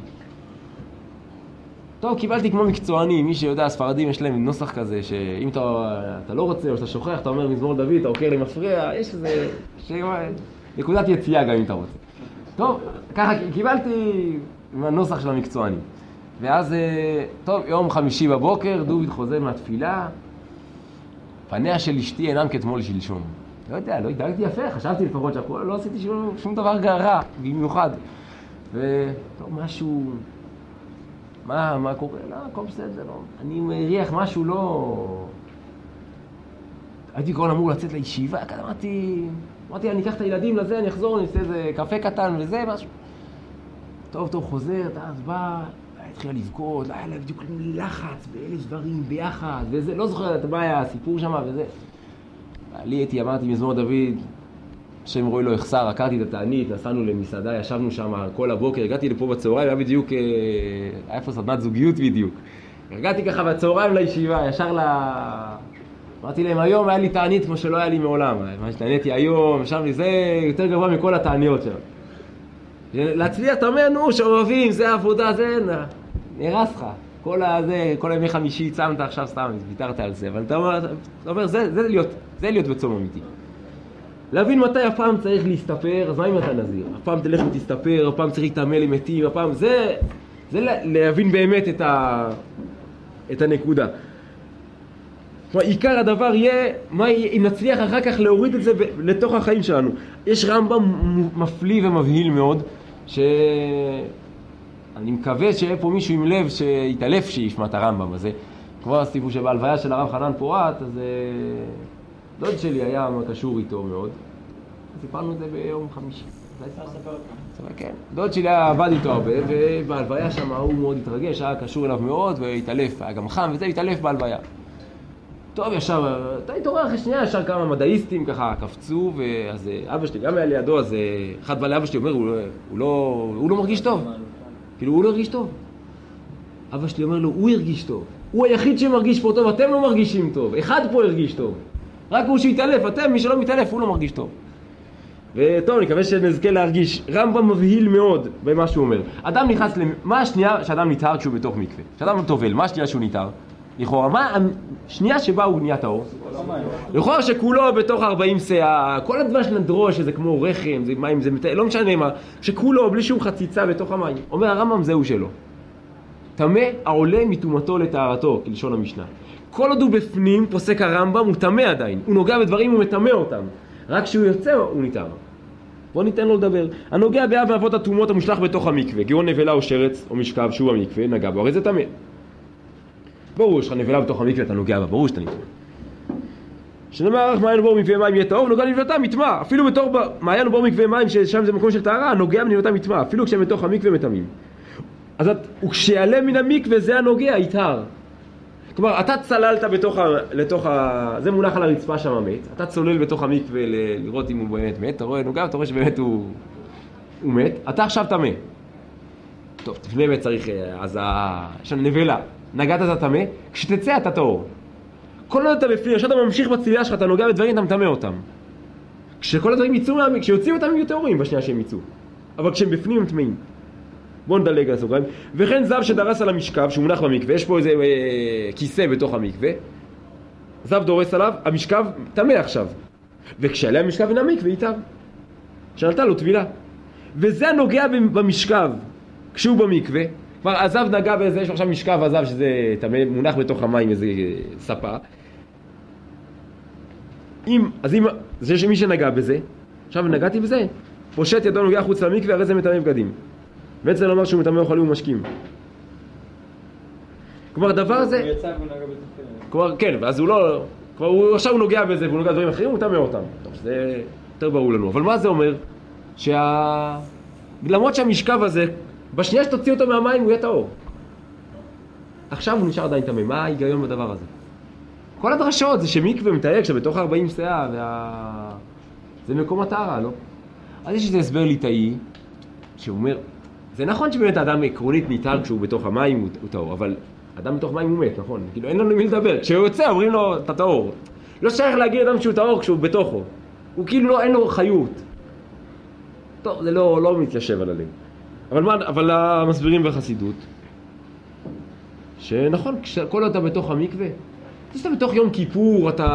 טוב, קיבלתי כמו מקצועני, מי שיודע, הספרדים יש להם נוסח כזה, שאם אתה, אתה לא רוצה או שאתה שוכח, אתה אומר מזמור דוד, אתה עוקר לי מפריע, יש איזה, נקודת יציאה גם אם אתה רוצה. טוב, ככה קיבלתי מהנוסח של המקצועני. ואז, טוב, יום חמישי בבוקר, דוד חוזר מהתפילה, פניה של אשתי אינם כתמול שלשום. לא יודע, לא התדאגתי יפה, חשבתי לפחות שהכל, לא עשיתי שום, שום דבר רע, במיוחד. וטוב, משהו, מה, מה קורה? לא, הכל בסדר, לא. אני מריח משהו לא... הייתי כבר אמור לצאת לישיבה, כזה אמרתי, אמרתי, אני אקח את הילדים לזה, אני אחזור, אני אעשה איזה קפה קטן וזה, משהו. טוב, טוב, חוזר, אז בא... התחילה לבכות, לא היה לה בדיוק לחץ באלף דברים ביחד, וזה, לא זוכרת מה היה הסיפור שם וזה. לי הייתי, אמרתי מזמור דוד, השם רואי לא יחסר, עקרתי את התענית, נסענו למסעדה, ישבנו שם כל הבוקר, הגעתי לפה בצהריים, היה בדיוק, היה פה סדנת זוגיות בדיוק. הגעתי ככה בצהריים לישיבה, ישר ל... אמרתי להם, היום היה לי תענית כמו שלא היה לי מעולם, מה שתעניתי היום, ישר לי, זה יותר גבוה מכל התעניות שלנו. להצליח, אתה אומר, נו, שאוהבים, זה העבודה, זה נרס לך. כל הזה, כל הימי חמישי צמת עכשיו סתם, ויתרת על זה. אבל אתה אומר, אתה אומר זה, זה להיות, זה להיות בצום אמיתי. להבין מתי הפעם צריך להסתפר, אז מה אם אתה נזיר? הפעם תלך ותסתפר, הפעם צריך להתעמל עם מתים, הפעם זה, זה להבין באמת את, ה, את הנקודה. כלומר, עיקר הדבר יהיה, מה יהיה, אם נצליח אחר כך להוריד את זה ב, לתוך החיים שלנו. יש רמב"ם מפליא ומבהיל מאוד, שאני מקווה שיהיה פה מישהו עם לב שיתעלף שישמע את הרמב"ם הזה. כמו הסיפור שבהלוויה של הרב חנן פורת, אז דוד שלי היה קשור איתו מאוד. סיפרנו את זה ביום חמישי. אפשר לספר אותם. כן, דוד שלי עבד איתו הרבה, ובהלוויה שם הוא מאוד התרגש, היה קשור אליו מאוד, והתעלף, היה גם חם וזה, התעלף בהלוויה. טוב, ישר, אתה התעורר אחרי שנייה, ישר כמה מדעיסטים ככה קפצו, ואז אבא שלי גם היה לידו, אז אחד בא לאבא שלי אומר, הוא, הוא, לא, הוא לא מרגיש טוב. כאילו, הוא לא הרגיש טוב. אבא שלי אומר לו, הוא הרגיש טוב. הוא היחיד שמרגיש פה טוב, אתם לא מרגישים טוב. אחד פה הרגיש טוב. רק הוא שהתעלף, אתם, מי שלא מתעלף, הוא לא מרגיש טוב. וטוב, אני מקווה שנזכה להרגיש. רמב"ם מבהיל מאוד במה שהוא אומר. אדם נכנס, מה השנייה שאדם ניתר כשהוא בתוך מקווה? כשאדם טובל, מה השנייה שהוא ניתר? לכאורה, מה השנייה שבה הוא נהיה טהור? לכאורה שכולו בתוך ארבעים שאה, כל הדבש נדרוש, שזה כמו רחם, זה מים, זה לא משנה מה, שכולו בלי שום חציצה בתוך המים. אומר הרמב"ם, זהו שלו. טמא העולה מטומאתו לטהרתו, כלשון המשנה. כל עוד הוא בפנים, פוסק הרמב"ם, הוא טמא עדיין. הוא נוגע בדברים, הוא מטמא אותם. רק כשהוא יוצא, הוא ניתר. בוא ניתן לו לדבר. הנוגע באב ואבות הטומאות המושלך בתוך המקווה, גאון נבלה או שרץ או משכב שהוא המקווה, נגע בו, הרי זה טמא. ברור, יש לך נבלה בתוך המקווה, אתה נוגע בה, ברור שאתה ניתר. שנאמר, מעיין ובור מקווה מים יהיה טהור, נוגע לנבלתה מטמא. אפילו בתוך מעיין ובור מקווה מים, ששם זה מקום של טהרה, נוגע בנבלתה מטמא, אפילו כשהם בתוך המקווה מטמאים. אז וכשיעלה מן המקווה זה הנוגע, יטהר. כלומר, אתה צללת בתוך ה... לתוך ה... זה מונח על הרצפה שם המת. אתה צולל בתוך המקווה ל... לראות אם הוא באמת מת. אתה רואה נוגע, אתה רואה שבאמת הוא... הוא מת. אתה עכשיו טמא. טוב, לפני מת צריך... אז ה... יש לנו נבלה. נגעת אתה טמא. כשתצא אתה טהור. כל עוד אתה בפנים, כשאתה ממשיך בצלילה שלך, אתה נוגע בדברים, אתה מטמא אותם. כשכל הדברים יצאו מהמקווה, כשיוצאים אותם הם יהיו טהורים בשנייה שהם יצאו. אבל כשהם בפנים הם טמאים. בואו נדלג על הסוגריים. וכן זב שדרס על המשכב, שהוא מונח במקווה, יש פה איזה אה, כיסא בתוך המקווה. זב דורס עליו, המשכב טמא עכשיו. וכשעלה המשכב מן המקווה, יטהר. שנתן לו טבילה. וזה נוגע במשכב, כשהוא במקווה. כבר הזב נגע באיזה, יש עכשיו משכב הזב שזה טמא, מונח בתוך המים איזה ספה. אם, אז אם, זה שמי שנגע בזה, עכשיו נגעתי בזה, פושט ידו נוגע חוץ למקווה, הרי זה מטמא בגדים. בעצם לומר שהוא מטמא אוכלים ומשקים. כלומר, הדבר הזה... הוא יצא והוא נגע בתוך... כלומר, כן, ואז הוא לא... כבר הוא עכשיו הוא נוגע בזה והוא נוגע בדברים אחרים, הוא מטמא אותם. טוב, זה יותר ברור לנו. אבל מה זה אומר? שה... למרות שהמשכב הזה, בשנייה שתוציא אותו מהמים הוא יהיה טהור. עכשיו הוא נשאר עדיין טמא. מה ההיגיון בדבר הזה? כל הדרשות זה שמקווה מתאר שבתוך ארבעים שאה, וה... זה מקום הטהרה, לא? אז יש איזה הסבר ליטאי, שהוא אומר... זה נכון שבאמת האדם עקרונית ניתר כשהוא בתוך המים הוא, הוא טהור, אבל אדם בתוך מים הוא מת, נכון? כאילו אין לנו מי לדבר. כשהוא יוצא אומרים לו, אתה טהור. לא שייך להגיד אדם שהוא טהור כשהוא בתוכו. הוא כאילו לא, אין לו חיות. טוב, זה לא, לא מתיישב על הלב. אבל מה, אבל המסבירים בחסידות, שנכון, כל עוד אתה בתוך המקווה, כשאתה בתוך יום כיפור, אתה,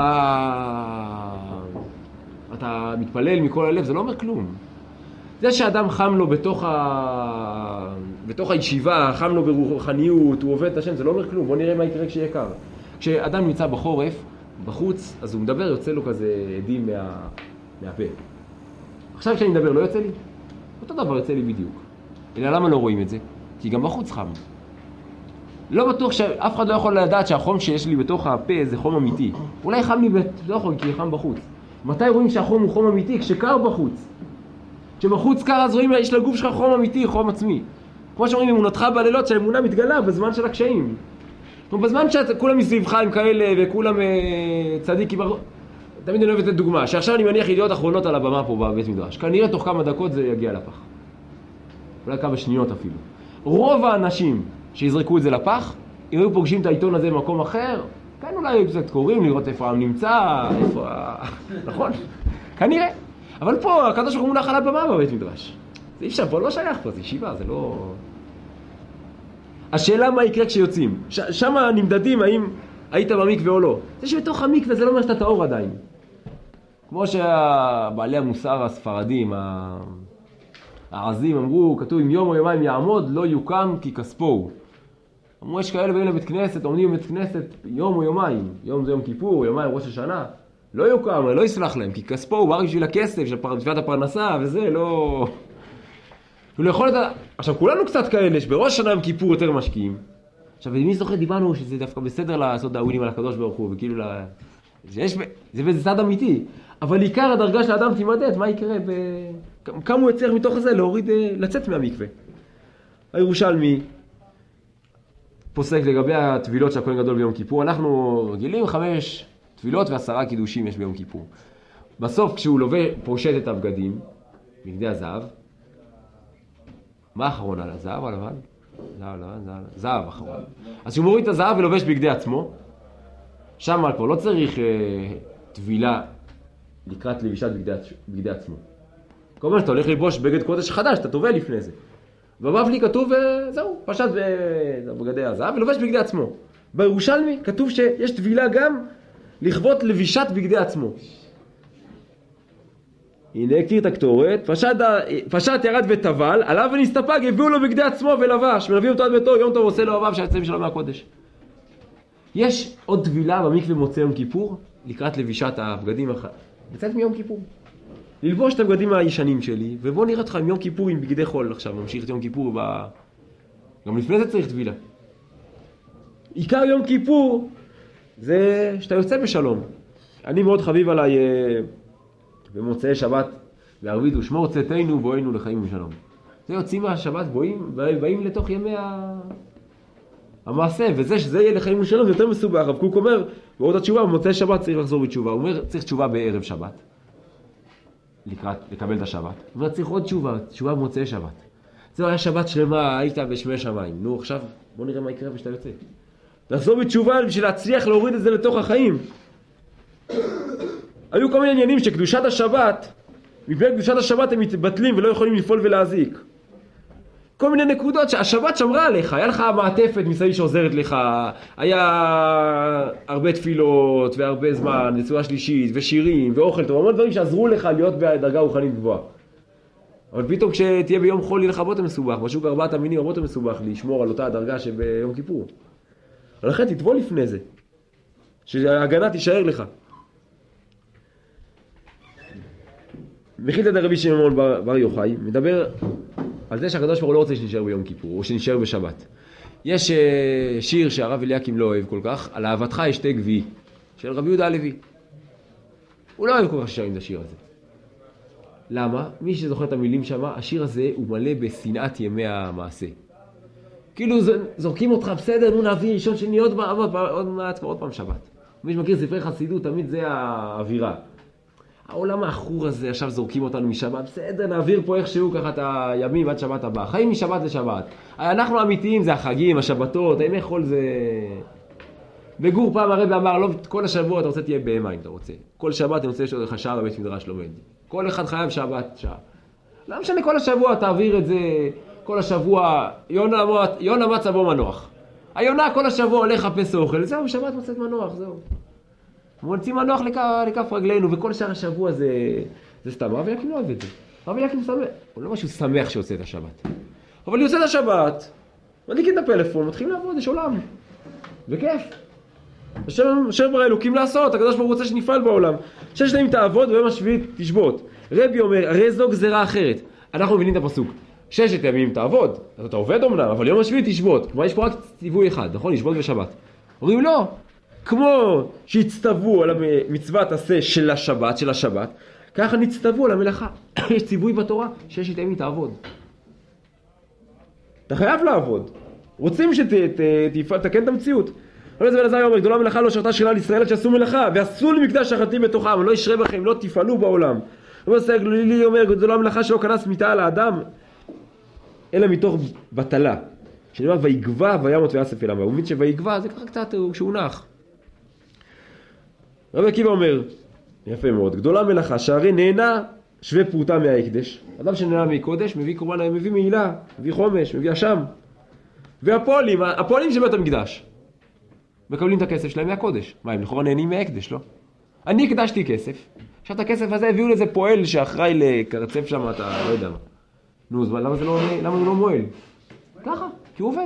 אתה מתפלל מכל הלב, זה לא אומר כלום. זה שאדם חם לו בתוך, ה... בתוך הישיבה, חם לו ברוחניות, הוא עובד את השם, זה לא אומר כלום. בוא נראה מה יקרה כשיהיה קר. כשאדם נמצא בחורף, בחוץ, אז הוא מדבר, יוצא לו כזה עדים מה... מהפה. עכשיו כשאני מדבר, לא יוצא לי? אותו דבר יוצא לי בדיוק. אלא למה לא רואים את זה? כי גם בחוץ חם. לא בטוח שאף אחד לא יכול לדעת שהחום שיש לי בתוך הפה זה חום אמיתי. אולי חם לי בתוכו כי חם בחוץ. מתי רואים שהחום הוא חום אמיתי? כשקר בחוץ. כשבחוץ קר אז רואים יש לגוף שלך חום אמיתי, חום עצמי. כמו שאומרים, אמונתך בלילות, שהאמונה מתגלה בזמן של הקשיים. בזמן שכולם מסביבך הם כאלה וכולם צדיקים, תמיד אני אוהב לתת דוגמה, שעכשיו אני מניח ידיעות אחרונות על הבמה פה בבית מדרש. כנראה תוך כמה דקות זה יגיע לפח. אולי כמה שניות אפילו. רוב האנשים שיזרקו את זה לפח, אם היו פוגשים את העיתון הזה במקום אחר, כאן אולי היו קצת קוראים לראות איפה הם נמצא, איפה... נכון? כנראה. אבל פה הקדוש ברוך הוא מונח על הבמה בבית מדרש. זה אי אפשר, פה לא שייך פה, זה ישיבה, זה לא... השאלה מה יקרה כשיוצאים. ש- שם נמדדים האם היית במקווה או לא. זה שבתוך המקווה זה לא אומר שאתה טהור עדיין. כמו שבעלי המוסר הספרדים, העזים אמרו, כתוב אם יום או יומיים יעמוד, לא יוקם כי כספו הוא. אמרו יש כאלה באים לבית כנסת, עומדים בבית כנסת יום או יומיים. יום זה יום כיפור, יומיים ראש השנה. לא יוקם, לא יסלח להם, כי כספו הוא רק בשביל הכסף, בשביל הפרנסה וזה, לא... הוא יכול לדעת... עכשיו, כולנו קצת כאלה, שבראש שנה עם כיפור יותר משקיעים. עכשיו, מי זוכר דיברנו שזה דווקא בסדר לעשות דאווינים על הקדוש ברוך הוא, וכאילו לה... זה, יש... זה באיזה צד אמיתי. אבל עיקר הדרגה של האדם תימדד, מה יקרה ב... כמה הוא יצליח מתוך זה להוריד, לצאת מהמקווה. הירושלמי פוסק לגבי הטבילות של הכהן גדול ביום כיפור. אנחנו רגילים חמש טבילות ועשרה קידושים יש ביום כיפור. בסוף כשהוא לובש, פושט את הבגדים, בגדי הזהב, מה האחרון על הזהב או הלבן? זהב, לבן, זהב, זהב אחרון. אז כשהוא מוריד את הזהב ולובש בגדי עצמו, שם כבר לא צריך אה, טבילה לקראת לבישת בגדי, בגדי עצמו. כלומר, אתה הולך לבוש בגד קודש חדש, אתה טובל לפני זה. בבבלי כתוב, זהו, פשט בגדי הזהב ולובש בגדי עצמו. בירושלמי כתוב שיש טבילה גם לכבוד לבישת בגדי עצמו. הנה הקטיר את הקטורת, פשט, פשט ירד וטבל, עליו ונסתפק, הביאו לו בגדי עצמו ולבש, מלווים אותו עד ביתו, יום טוב עושה לו אוהביו שהצבעים שלו מהקודש. יש עוד טבילה במקווה מוצא יום כיפור, לקראת לבישת הבגדים אחת. לצאת מיום כיפור. ללבוש את הבגדים הישנים שלי, ובוא נראה אותך עם יום כיפור עם בגדי חול עכשיו, ממשיך את יום כיפור ב... גם לפני זה צריך טבילה. עיקר יום כיפור זה שאתה יוצא בשלום. אני מאוד חביב עליי במוצאי שבת, וערבית ושמור צאתנו בואינו לחיים ושלום. זה יוצאים מהשבת באים, באים לתוך ימי המעשה, וזה שזה יהיה לחיים ושלום זה יותר מסובך. הרב קוק אומר, בעוד התשובה, במוצאי שבת צריך לחזור בתשובה. הוא אומר, צריך תשובה בערב שבת. לקראת, לקבל את השבת. הוא אומר, צריך עוד תשובה, תשובה במוצאי שבת. זהו, היה שבת שלמה, היית בשמי שמיים. נו, עכשיו, בוא נראה מה יקרה ושאתה יוצא. לחזור בתשובה בשביל להצליח להוריד את זה לתוך החיים. היו כל מיני עניינים שקדושת השבת, מפני קדושת השבת הם מתבטלים ולא יכולים לפעול ולהזיק. כל מיני נקודות שהשבת שמרה עליך, היה לך מעטפת מסביב שעוזרת לך, היה הרבה תפילות והרבה זמן, נצורה שלישית ושירים ואוכל טוב, המון דברים שעזרו לך להיות בדרגה רוחנית גבוהה. אבל פתאום כשתהיה ביום חול יהיה לך הרבה יותר מסובך, בשוק ארבעת המינים הרבה יותר מסובך לשמור על אותה הדרגה שביום כיפור. ולכן תטבול לפני זה, שההגנה תישאר לך. מחילתא דרבי שמעון בר יוחאי מדבר על זה שהקדוש ברוך הוא לא רוצה שנשאר ביום כיפור או שנשאר בשבת. יש שיר שהרב אליקים לא אוהב כל כך, על אהבתך אשתה גביעי, של רבי יהודה הלוי. הוא לא אוהב כל כך ששרים את השיר הזה. למה? מי שזוכר את המילים שמה, השיר הזה הוא מלא בשנאת ימי המעשה. כאילו זורקים אותך בסדר, נו נביא ראשון שני עוד מעט, עוד מעט, עוד פעם שבת. מי שמכיר ספרי חסידות, תמיד זה האווירה. העולם האחור הזה, עכשיו זורקים אותנו משבת, בסדר, נעביר פה איכשהו ככה את הימים עד שבת הבאה. חיים משבת לשבת. אנחנו אמיתיים, זה החגים, השבתות, הימי חול זה... בגור פעם הרב אמר, לא, כל השבוע אתה רוצה תהיה בהמה אם אתה רוצה. כל שבת אני רוצה שיש לך שעה בבית מדרש לומד. כל אחד חייב שבת שעה. לא משנה כל השבוע תעביר את זה, כל השבוע, יונה, יונה מצבו מנוח. היונה כל השבוע הולך לחפש אוכל, זהו, שבת מוצאת מנוח, זהו. מוצאים מנוח לכף רגלינו, וכל שאר השבוע זה, זה סתם. רב אליקים לא אוהב את זה. רב אליקים שמח. הוא לא משהו שמח שיוצא את השבת. אבל יוצא את השבת, מדליקים את הפלאפון, מתחילים לעבוד, יש עולם. וכיף. אשר ברא אלוקים לעשות, הקדוש ברוך הוא רוצה שנפעל בעולם. ששת ימים תעבוד וביום השביעי תשבות. רבי אומר, הרי זו גזרה אחרת. אנחנו מבינים את הפסוק. ששת ימים תעבוד, אז אתה עובד אומנם, אבל יום השביעי תשבות. כלומר יש פה רק ציווי אחד, נכון? לשבות בשבת. אומרים לא. כמו שהצטוו על המצוות עשה של השבת, של השבת, ככה נצטוו על המלאכה. יש ציווי בתורה, ששת ימים תעבוד. אתה חייב לעבוד. רוצים שתתקן את המציאות. אבל זה בן עזריה אומר, גדולה מלאכה לא שרתה שלה לישראל עד שעשו מלאכה, ועשו למקדש שחטים בתוכם, לא ישרה בכם, לא תפעלו בעולם. אבל זה גלילי אומר, גדולה מלאכה שלא כנס מיטה על האדם, אלא מתוך בטלה. שנאמר, ויגבה וימות ויאסף אליו. הוא מבין שויגבה זה ככה קצת כשהוא נח. רבי עקיבא אומר, יפה מאוד, גדולה מלאכה שהרי נהנה שווה פרוטה מההקדש. אדם שנהנה מקודש מביא קורבן, מביא מעילה, מביא חומש, מביא אשם. והפועלים, הפועלים של בית המקדש, מקבלים את הכסף שלהם מהקודש. מה, הם לכאורה נהנים מההקדש, לא? אני הקדשתי כסף, עכשיו את הכסף הזה הביאו לזה פועל שאחראי לקרצף שם, אתה לא יודע מה. נו, אז למה זה לא, למה זה לא מועל? ככה, כי הוא עובד.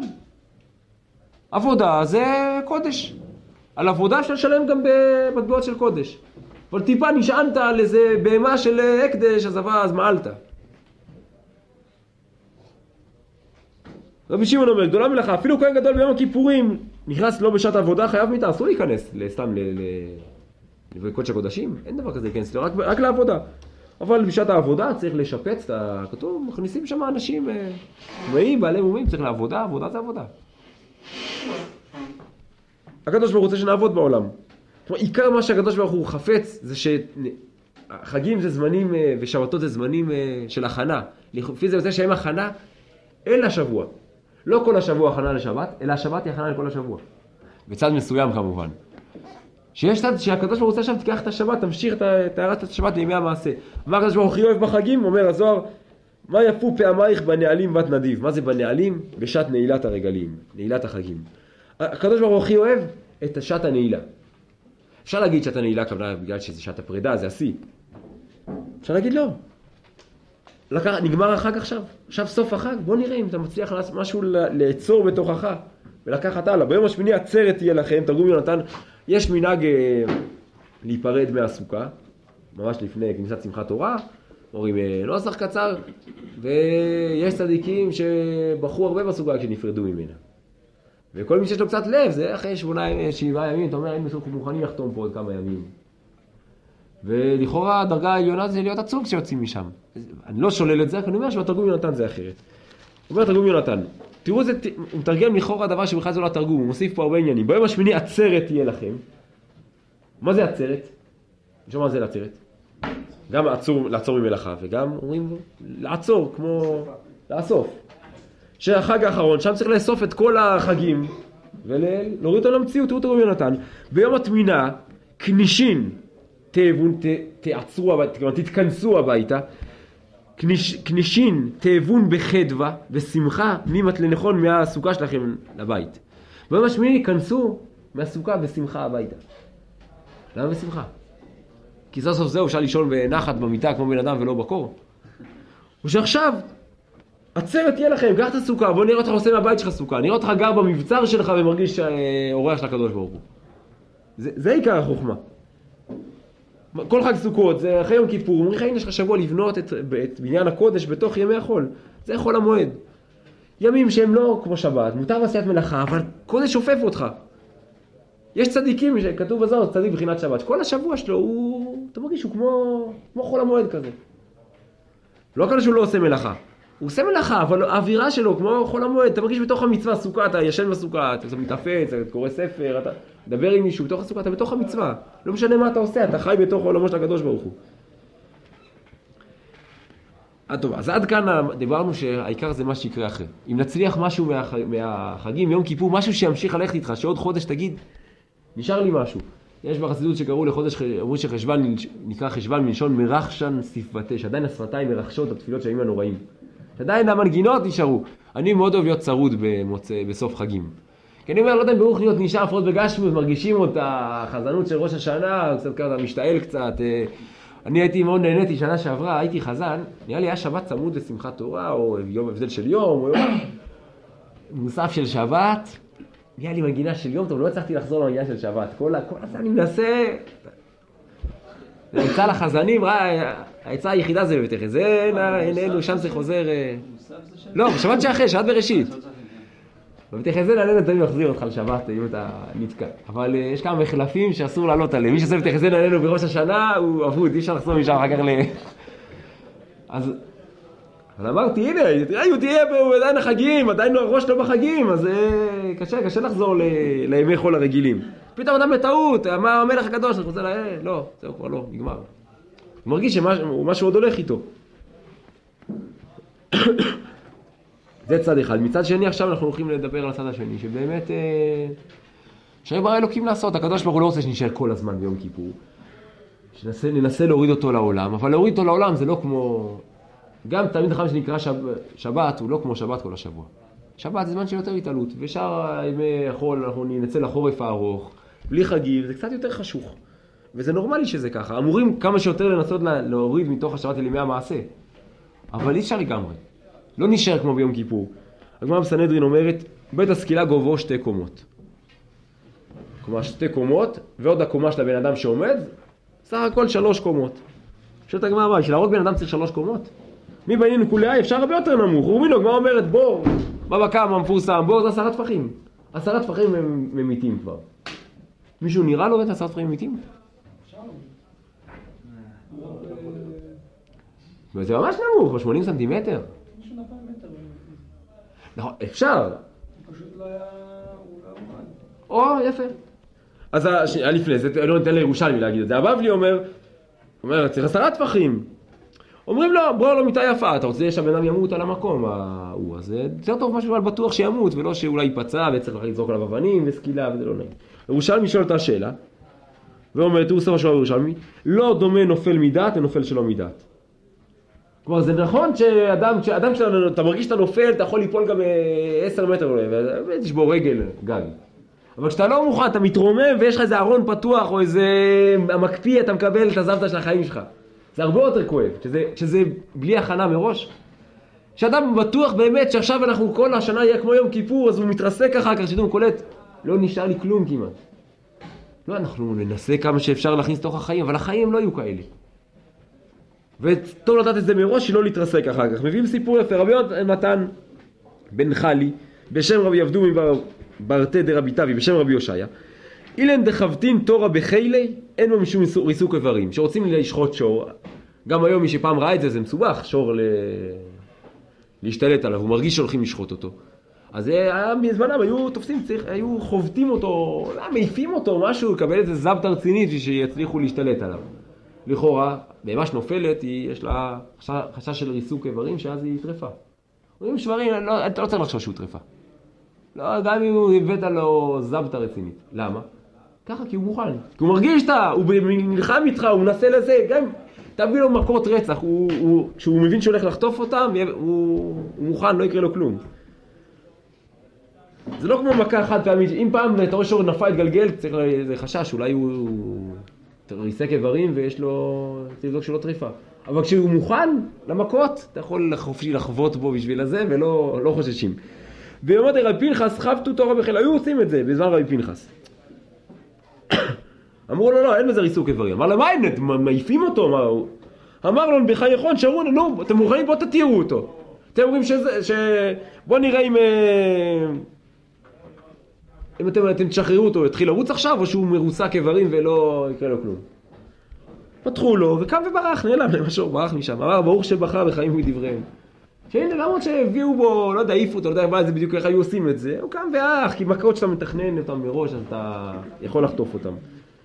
עבודה זה קודש. על עבודה אפשר לשלם גם במטבעות של קודש. אבל טיפה נשענת על איזה בהמה של הקדש, אז עבר, אז מעלת. רבי שמעון אומר, גדולה מלאכה, אפילו כהן גדול ביום הכיפורים, נכנס לא בשעת עבודה, חייב מיתה, אסור להיכנס, סתם לקודש הקודשים, אין דבר כזה להיכנס, רק, רק לעבודה. אבל בשעת העבודה צריך לשפץ את הכתוב, מכניסים שם אנשים טמאים, בעלי מומים, צריך לעבודה, עבודה זה עבודה. הקדוש ברוך הוא רוצה שנעבוד בעולם. זאת אומרת, עיקר מה שהקדוש ברוך הוא חפץ זה שחגים זה זמנים ושבתות זה זמנים של הכנה. לפי זה יוצא שהם הכנה אל השבוע. לא כל השבוע הכנה לשבת, אלא השבת היא הכנה לכל השבוע. בצד מסוים כמובן. שיש צד שהקדוש ברוך הוא רוצה עכשיו תיקח את השבת, תמשיך את טהרת השבת לימי המעשה. מה הקדוש ברוך הוא אוהב בחגים? אומר הזוהר, מה יפו פעמייך בנעלים בת נדיב? מה זה בנעלים? בשעת נעילת הרגלים, נעילת החגים. הקדוש ברוך הוא הכי אוהב את שעת הנעילה. אפשר להגיד שעת הנעילה כמובן בגלל שזה שעת הפרידה, זה השיא. אפשר להגיד לא. לקח, נגמר החג עכשיו, עכשיו סוף החג, בוא נראה אם אתה מצליח לעשות משהו לעצור בתוכך ולקחת הלאה. ביום השמיני עצרת תהיה לכם, תרגום יונתן, יש מנהג אה, להיפרד מהסוכה, ממש לפני כניסת שמחת תורה, אומרים נוסח קצר, ויש צדיקים שבחרו הרבה בסוכה כשנפרדו ממנה. וכל מי שיש לו קצת לב, זה אחרי שמונה, שבעה ימים, אתה אומר, היינו מוכנים לחתום פה עוד כמה ימים. ולכאורה הדרגה העליונה זה להיות עצור כשיוצאים משם. אני לא שולל את זה, אני אומר שבתרגום יונתן זה אחרת. הוא אומר תרגום יונתן, תראו זה, הוא מתרגם לכאורה דבר שבכלל זה לא התרגום, הוא מוסיף פה הרבה עניינים. ביום השמיני עצרת תהיה לכם. מה זה עצרת? נשמע מה זה לעצרת? גם לעצור, לעצור ממלאכה, וגם אומרים לעצור, כמו לאסוף. שהחג האחרון, שם צריך לאסוף את כל החגים, ולהוריד אותם למציאות, תראו תרגום יונתן. ביום התמינה, כנישין, תאבון, ת, תעצרו הביתה, כלומר תתכנסו הביתה, כניש, כנישין, תאבון בחדווה ושמחה, נימת לנכון מהסוכה שלכם לבית. ביום השמיני, כנסו מהסוכה בשמחה הביתה. למה בשמחה? כי סוף סוף זהו, אפשר לישון בנחת במיטה כמו בן אדם ולא בקור. ושעכשיו, עצרת תהיה לכם, קח את הסוכה, בוא נראה אותך עושה מהבית שלך סוכה, נראה אותך גר במבצר שלך ומרגיש אורח של הקדוש ברוך הוא. זה, זה עיקר החוכמה. כל חג סוכות, זה אחרי יום כיפור, אומרים לך, הנה יש לך שבוע לבנות את, את בניין הקודש בתוך ימי החול. זה חול המועד. ימים שהם לא כמו שבת, מותר עשיית מלאכה, אבל קודש שופף אותך. יש צדיקים שכתוב בזוהר, צדיק בחינת שבת. כל השבוע שלו הוא, אתה מרגיש, הוא כמו, כמו חול המועד כזה. לא כאלה שהוא לא עושה מלאכה. הוא עושה מלאכה, אבל האווירה שלו כמו חול המועד. אתה מרגיש בתוך המצווה, סוכה, אתה ישן בסוכה, אתה מתאפץ, אתה קורא ספר, אתה מדבר עם מישהו בתוך הסוכה, אתה בתוך המצווה. לא משנה מה אתה עושה, אתה חי בתוך עולמו של הקדוש ברוך הוא. טוב, אז עד כאן דיברנו שהעיקר זה מה שיקרה אחרי. אם נצליח משהו מהח... מהחגים, יום כיפור, משהו שימשיך ללכת איתך, שעוד חודש תגיד, נשאר לי משהו. יש בחסידות שקראו לחודש, אמרו שחשבן, נקרא חשבן מלשון מרחשן ספבתה, שעדיין השפתיים מרחשות את התפילות של הימים הנוראים. שעדיין המנגינות נשארו. אני מאוד אוהב להיות צרוד במוצא, בסוף חגים. כי אני אומר, לא יודע אם ברוך להיות נשאר פחות בגשמות, מרגישים אותה, החזנות של ראש השנה, קצת כזה, משתעל קצת. אני הייתי מאוד נהניתי, שנה שעברה, הייתי חזן, נראה לי היה שבת צמוד לשמחת תורה, או יום הבדל של יום, או יום מוסף של שבת. נראה לי מנגינה של יום טוב, לא הצלחתי לחזור למנגינה של שבת. כל הזה אני מנסה... העצה לחזנים, העצה היחידה זה בבית החזן, איננו, שם זה חוזר... לא, בשבת שאחרי, שבת בראשית. בבית החזן עלינו תמיד מחזיר אותך לשבת, אם אתה נתקע. אבל יש כמה מחלפים שאסור לעלות עליהם. מי שעושה בבית החזן עלינו בראש השנה, הוא אבוד, אי אפשר לחזור משם אחר כך ל... אז... אז אמרתי, הנה, תראה, הוא תהיה עדיין החגים, עדיין הראש לא בחגים, אז קשה, קשה לחזור לימי חול הרגילים. פתאום אדם בטעות, מה המלך הקדוש, אני רוצה לה... לא, זהו, כבר לא, נגמר. הוא מרגיש שמשהו עוד הולך איתו. זה צד אחד. מצד שני, עכשיו אנחנו הולכים לדבר על הצד השני, שבאמת... שהיו ברא אלוקים לעשות. הקדוש ברוך הוא לא רוצה שנשאר כל הזמן ביום כיפור. שננסה להוריד אותו לעולם, אבל להוריד אותו לעולם זה לא כמו... גם תמיד החם שנקרא שב... שבת הוא לא כמו שבת כל השבוע. שבת זה זמן של יותר התעלות, ושאר ימי החול אנחנו נצא לחורף הארוך, בלי חגים, זה קצת יותר חשוך. וזה נורמלי שזה ככה. אמורים כמה שיותר לנסות לה... להוריד מתוך השבת אל ימי המעשה. אבל אי אפשר לגמרי. לא נשאר כמו ביום כיפור. הגמרא בסנהדרין אומרת, בית הסקילה גובהו שתי קומות. כלומר שתי קומות, ועוד הקומה של הבן אדם שעומד, סך הכל שלוש קומות. שואלת הגמרא מה, בשביל להרוג בן אדם צריך שלוש קומות? מי בעניין כולי, אפשר הרבה יותר נמוך. רובינו, הגמרא אומרת, בור, בבקם המפורסם, בור זה עשרה טפחים. עשרה טפחים הם ממיתים כבר. מישהו נראה לו את עשרה טפחים ממיתים? זה ממש נמוך, שמונים סנטימטר. משהו נפל מטר. נכון, אפשר. פשוט לא היה... הוא לא מוכן. או, יפה. אז לפני זה, אני לא ניתן לירושלמי להגיד את זה. הבבלי אומר, אומר, צריך עשרה טפחים. אומרים לו, בוא לא מיטה יפה, אתה רוצה שהבן אדם ימות על המקום, ההוא, אז זה יותר טוב משהו, אבל בטוח שימות, ולא שאולי ייפצע וצריך לזרוק עליו אבנים וסקילה, וזה לא נעים. ירושלמי שואל אותה שאלה, ואומר, תראו סוף השואל ירושלמי, לא דומה נופל מדעת לנופל שלא מדעת. כלומר, זה נכון שאדם, כשאדם שלנו, אתה מרגיש שאתה נופל, אתה יכול ליפול גם עשר מטר, ותשבור רגל, גג. אבל כשאתה לא מוכן, אתה מתרומם ויש לך איזה ארון פתוח או איזה המקפיא, אתה מקבל את הזוותא של החיים שלך. זה הרבה יותר כואב, שזה, שזה בלי הכנה מראש. כשאדם בטוח באמת שעכשיו אנחנו כל השנה יהיה כמו יום כיפור, אז הוא מתרסק אחר כך, שדום קולט, לא נשאר לי כלום כמעט. לא, אנחנו ננסה כמה שאפשר להכניס תוך החיים, אבל החיים לא יהיו כאלה. וטוב לדעת את זה מראש, שלא להתרסק אחר כך. מביאים סיפור יפה, רבי נתן בן חלי, בשם רבי יבדו מברטה דרבי טבי, בשם רבי יושעיה, אילן דחבטין תורה בחילי, אין בו משום ריסוק איברים. שרוצים לשחוט שור, גם היום מי שפעם ראה את זה, זה מסובך, שור ל... להשתלט עליו, הוא מרגיש שהולכים לשחוט אותו. אז היה בזמנם, היו תופסים, צריך, היו חובטים אותו, מעיפים אותו, משהו, לקבל איזה זבתא רצינית שיצליחו להשתלט עליו. לכאורה, בהמה שנופלת, יש לה חשש של ריסוק איברים, שאז היא טרפה. אומרים שברים, לא, אתה לא צריך לחשוב שהוא טרפה. לא, גם אם הוא הבאת לו זבתא רצינית. למה? ככה, כי הוא מוכן. כי הוא מרגיש שאתה, הוא נלחם איתך, הוא מנסה לזה, גם תביא לו מכות רצח, הוא, הוא, כשהוא מבין שהולך לחטוף אותם, הוא, הוא מוכן, לא יקרה לו כלום. זה לא כמו מכה חד פעמית, אם פעם אתה רואה שור נפל התגלגל, צריך איזה חשש, אולי הוא ריסק איברים ויש לו, צריך לבדוק שלא טריפה. אבל כשהוא מוכן למכות, אתה יכול חופשי לחוות בו בשביל הזה ולא לא חוששים. ואומרת רבי פנחס, חבטו תורה בחיל, היו עושים את זה בזמן רבי פנחס. אמרו לו, לא, אין בזה ריסוק איברים. אמר לה, מה הם מעיפים אותו? מה הוא? אמר לו, בחייכון, שארו, נו, אתם מוכנים, בוא תתירו אותו. אתם אומרים שזה, ש... בוא נראה אם... אם אתם, אתם תשחררו אותו, התחיל לרוץ עכשיו, או שהוא מרוסק איברים ולא יקרה לו כלום. פתחו לו, וקם וברח, נעלם למשהו, ברח משם. אמר, ברוך שבחר בחיים מדבריהם. שהנה, למרות שהביאו בו, לא יודע, העיפו אותו, לא יודע מה זה בדיוק, איך היו עושים את זה, הוא קם ואח, כי מכות שאתה מתכנן אותם מראש, אז אתה יכול לחטוף אותם.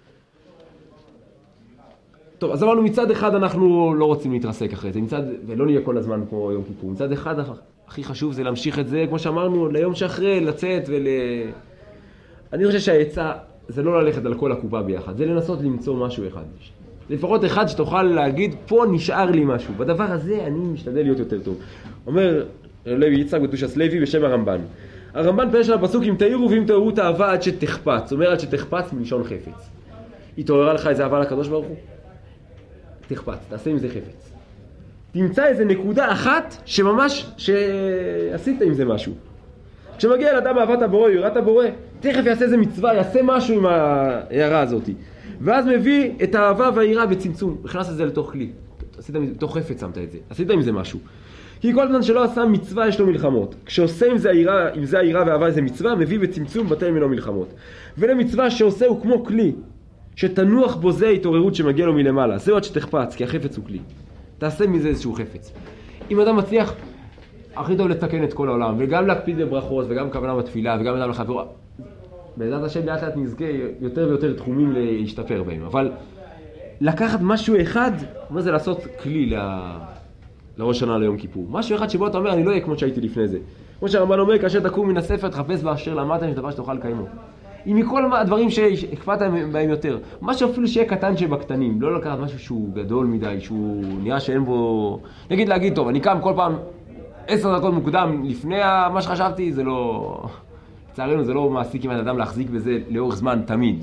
טוב, אז אמרנו, מצד אחד אנחנו לא רוצים להתרסק אחרי זה, מצד, ולא נהיה כל הזמן כמו יום כיפור, מצד אחד הכי חשוב זה להמשיך את זה, כמו שאמרנו, ליום שאחרי, לצאת ול... אני חושב שהעצה זה לא ללכת על כל הקופה ביחד, זה לנסות למצוא משהו אחד. לפחות אחד שתוכל להגיד, פה נשאר לי משהו, בדבר הזה אני משתדל להיות יותר טוב. אומר לוי יצחק בתושס לוי בשם הרמב"ן. הרמב"ן פרש על הפסוק, אם תאירו ואם תאירו את האהבה עד שתחפץ, אומר עד שתחפץ מלשון חפץ. התעוררה לך איזה אהבה לקדוש ברוך הוא? תחפץ, תעשה עם זה חפץ. תמצא איזה נקודה אחת שממש, שעשית עם זה משהו. כשמגיע לאדם אהבת הבורא, יראת הבורא, תכף יעשה איזה מצווה, יעשה משהו עם ההערה הזאת. ואז מביא את האהבה והיראה בצמצום, הכנס את זה לתוך כלי. עשית בתוך חפץ שמת את זה, עשית עם זה משהו. כי כל זמן שלא עשה מצווה יש לו מלחמות. כשעושה עם זה היראה, עם זה היראה והאהבה איזה מצווה, מביא בצמצום בטל ממנו מלחמות. ולמצווה שעושה הוא כמו כלי, שתנוח בו זה התעוררות שמגיע לו מלמעלה. זהו עד שתחפץ, כי החפץ הוא כלי. תעשה מזה איזשהו חפץ. אם אדם מצליח, הכי טוב לתקן את כל העולם, וגם להקפיד בברכות, וגם כוונה בתפילה, וגם אדם לחבורה. בעזרת השם לאט לאט נזכה יותר ויותר תחומים להשתפר בהם. אבל לקחת משהו אחד, מה זה לעשות כלי לראש שנה ליום כיפור? משהו אחד שבו אתה אומר, אני לא אהיה כמו שהייתי לפני זה. כמו שהרמב"ן אומר, כאשר תקום מן הספר, תחפש באשר למדתם, יש דבר שתוכל לקיימו. אם מכל הדברים שהקפת בהם יותר, משהו אפילו שיהיה קטן שבקטנים, לא לקחת משהו שהוא גדול מדי, שהוא נראה שאין בו... נגיד להגיד, טוב, אני קם כל פעם עשר דקות מוקדם לפני מה שחשבתי, זה לא... לצערנו זה לא מעסיק עם האדם להחזיק בזה לאורך זמן תמיד.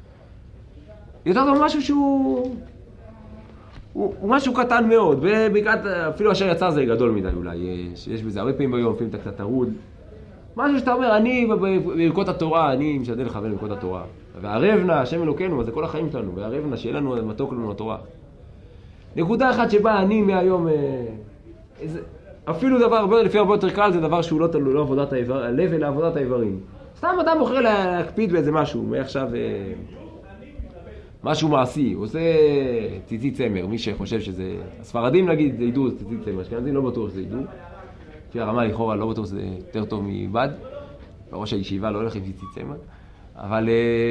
יותר טוב משהו שהוא... הוא, הוא משהו קטן מאוד, ובעיקר אפילו אשר יצא זה גדול מדי אולי, יש בזה הרבה פעמים ביום, פעמים אתה קצת תרוד. משהו שאתה אומר, אני בלקות התורה, אני משתדל לכוון בלקות התורה. והרבנה, השם אלוקינו, זה כל החיים שלנו, והרבנה שיהיה לנו מתוק לנו התורה. נקודה אחת שבה אני מהיום, איזה, אפילו דבר הרבה, לפי הרבה יותר קל, זה דבר שהוא לא תלוי, לא עבודת האיבר, הלב אלא עבודת האיברים. סתם אדם בוחר להקפיד באיזה משהו, מעכשיו, משהו מעשי, הוא עושה ציצית צמר, מי שחושב שזה... הספרדים נגיד, ידעו ציצית צמר, אשכנזים לא בטוח שזה ידעו. לפי הרמה לכאורה לא בטוח שזה יותר טוב מבד. בראש הישיבה לא הולך עם ציצית צמר. אבל...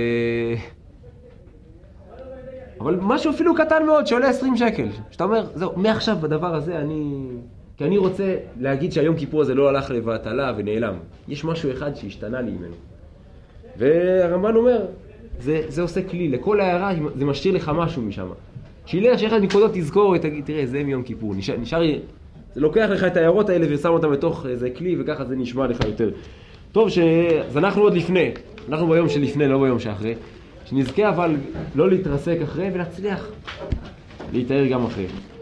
אבל משהו אפילו קטן מאוד, שעולה עשרים שקל. שאתה אומר, זהו, מעכשיו בדבר הזה אני... כי אני רוצה להגיד שהיום כיפור הזה לא הלך לבטלה ונעלם. יש משהו אחד שהשתנה לי ממנו. והרמב"ן אומר, זה, זה עושה כלי, לכל הערה זה משאיר לך משהו משם. שילך שאחד נקודות תזכור ותגיד, תראה, זה מיום כיפור. נשאר, נשאר, זה לוקח לך את ההערות האלה ושם אותם בתוך איזה כלי, וככה זה נשמע לך יותר. טוב, ש... אז אנחנו עוד לפני, אנחנו ביום שלפני, לא ביום שאחרי. שנזכה אבל לא להתרסק אחרי ולהצליח להתאר גם אחרי.